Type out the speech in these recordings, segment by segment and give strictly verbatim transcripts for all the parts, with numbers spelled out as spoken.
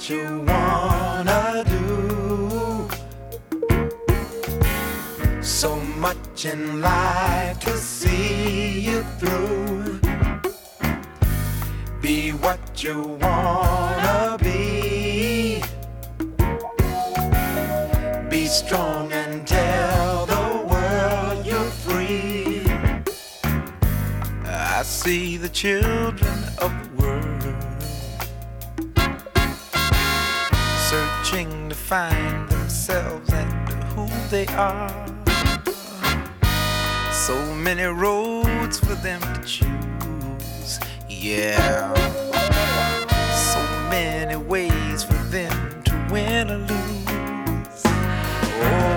you wanna do. So much in life to see you through. Be what you wanna be. Be strong and tell the world you're free. I see the children of the world searching to find themselves and who they are. So many roads for them to choose, yeah. So many ways for them to win or lose. Oh,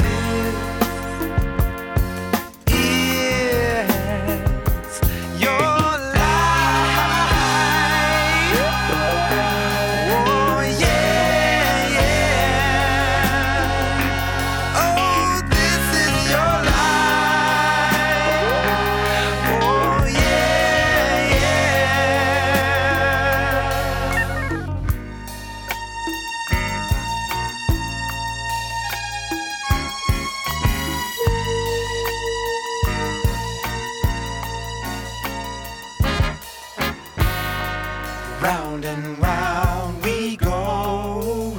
round and round we go.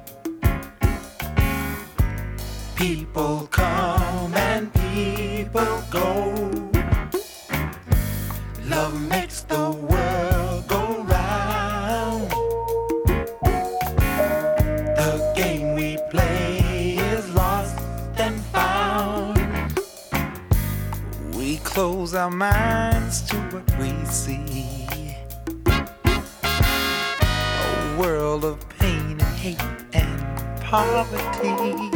People come and people go. Love makes the world go round. The game we play is lost and found. We close our minds to what we see. World of pain and hate and poverty.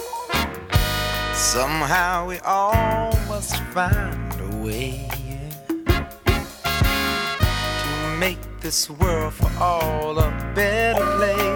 Somehow we all must find a way to make this world for all a better place.